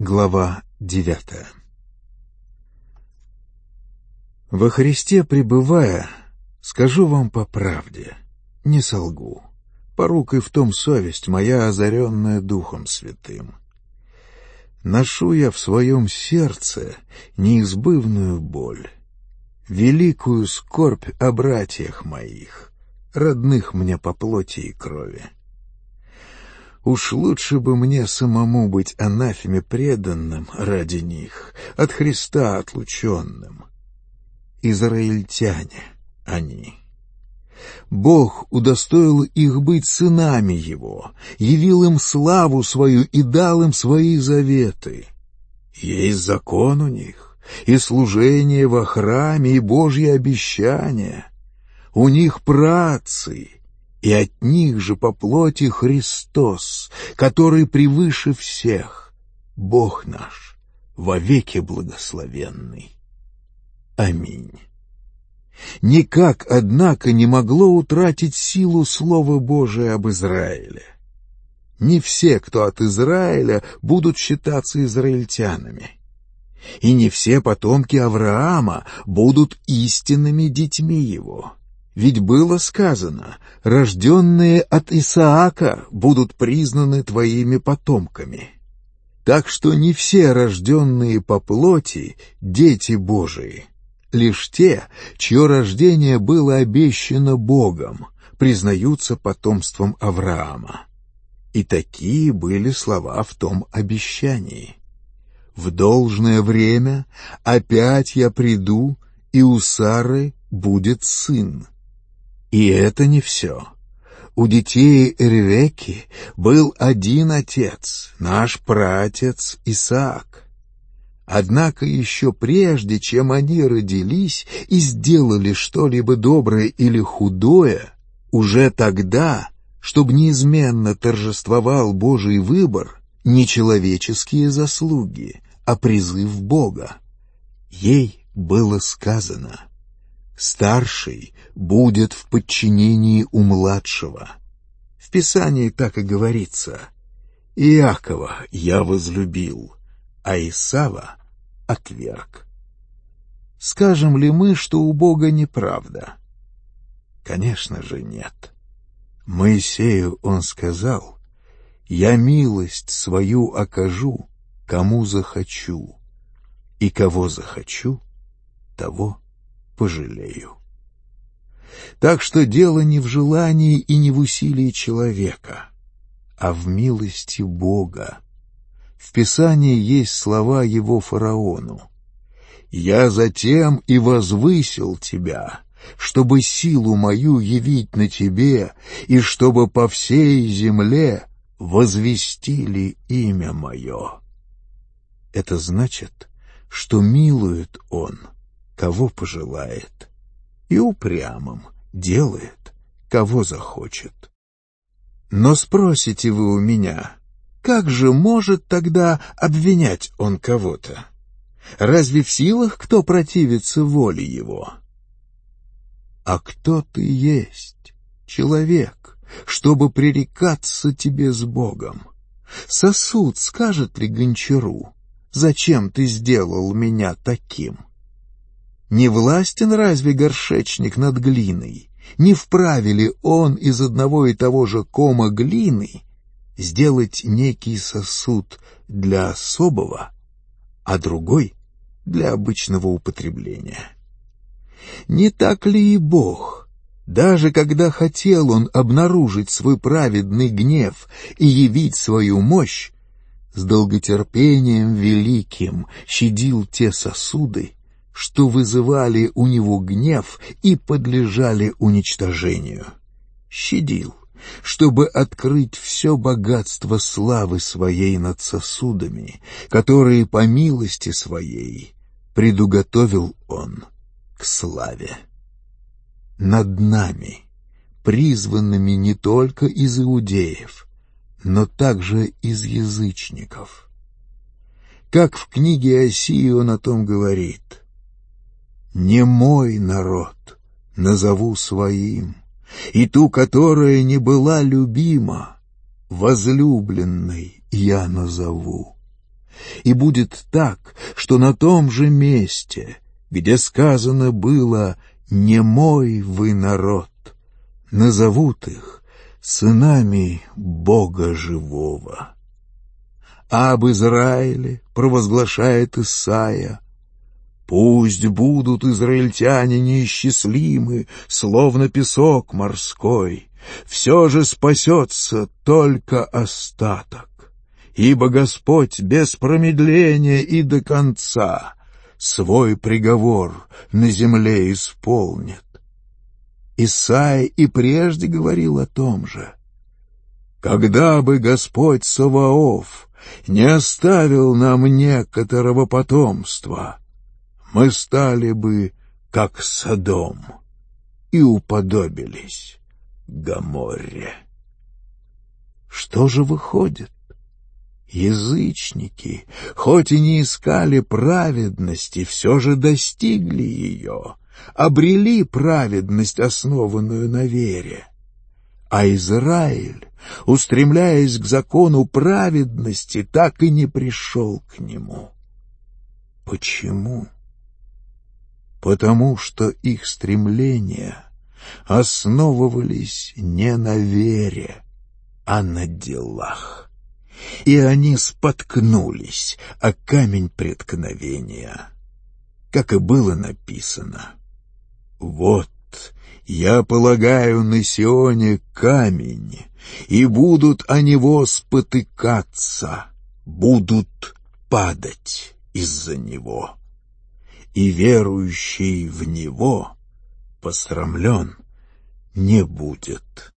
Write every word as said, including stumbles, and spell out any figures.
Глава девятая. Во Христе пребывая, скажу вам по правде, не солгу, порук и в том совесть моя, озаренная Духом Святым. Ношу я в своем сердце неизбывную боль, великую скорбь о братьях моих, родных мне по плоти и крови. Уж лучше бы мне самому быть анафеме преданным ради них, от Христа отлученным. Израильтяне они. Бог удостоил их быть сынами Его, явил им славу свою и дал им свои заветы. Есть закон у них, и служение во храме, и Божьи обещания. У них праотцы, и от них же по плоти Христос, который превыше всех, Бог наш, вовеки благословенный. Аминь. Никак, однако, не могло утратить силу Слова Божия об Израиле. Не все, кто от Израиля, будут считаться израильтянами. И не все потомки Авраама будут истинными детьми его. Ведь было сказано: рожденные от Исаака будут признаны твоими потомками. Так что не все рожденные по плоти — дети Божии. Лишь те, чье рождение было обещано Богом, признаются потомством Авраама. И такие были слова в том обещании. «В должное время опять я приду, и у Сары будет сын». И это не все. У детей Ревекки был один отец, наш праотец Исаак. Однако еще прежде, чем они родились и сделали что-либо доброе или худое, уже тогда, чтобы неизменно торжествовал Божий выбор, не человеческие заслуги, а призыв Бога, ей было сказано: «Старший будет в подчинении у младшего». В Писании так и говорится: «Иакова я возлюбил, а Исава отверг». Скажем ли мы, что у Бога неправда? Конечно же, нет. Моисею он сказал: «Я милость свою окажу, кому захочу, и кого захочу, того пожалею». Так что дело не в желании и не в усилии человека, а в милости Бога. В Писании есть слова его фараону: «Я затем и возвысил тебя, чтобы силу мою явить на тебе, и чтобы по всей земле возвестили имя мое». Это значит, что милует он, кого пожелает, и упрямым делает, кого захочет. Но спросите вы у меня: как же может тогда обвинять он кого-то? Разве в силах кто противится воле его? А кто ты есть, человек, чтобы пререкаться тебе с Богом? Сосуд скажет ли гончару: зачем ты сделал меня таким? Не властен разве горшечник над глиной? Не вправе ли он из одного и того же кома глины сделать некий сосуд для особого, а другой для обычного употребления? Не так ли и Бог, даже когда хотел Он обнаружить свой праведный гнев и явить свою мощь, с долготерпением великим щадил те сосуды, что вызывали у Него гнев и подлежали уничтожению? Щадил, чтобы открыть все богатство славы Своей над сосудами, которые по милости Своей предуготовил Он к славе. Над нами, призванными не только из иудеев, но также из язычников. Как в книге Осии он о том говорит: «Не мой народ назову своим, и ту, которая не была любима, возлюбленной я назову. И будет так, что на том же месте, где сказано было «не мой вы народ», назовут их сынами Бога живого. А об Израиле провозглашает Исайя: «Пусть будут израильтяне неисчислимы, словно песок морской, все же спасется только остаток, ибо Господь без промедления и до конца свой приговор на земле исполнит». Исайя и прежде говорил о том же. «Когда бы Господь Саваоф не оставил нам некоторого потомства, мы стали бы как Содом и уподобились Гоморре». Что же выходит? Язычники, хоть и не искали праведности, все же достигли ее, обрели праведность, основанную на вере. А Израиль, устремляясь к закону праведности, так и не пришел к нему. Почему? Потому что их стремления основывались не на вере, а на делах. И они споткнулись о камень преткновения. Как и было написано: «Вот я полагаю на Сионе камень, и будут о него спотыкаться, будут падать из-за него, и верующий в него посрамлен не будет».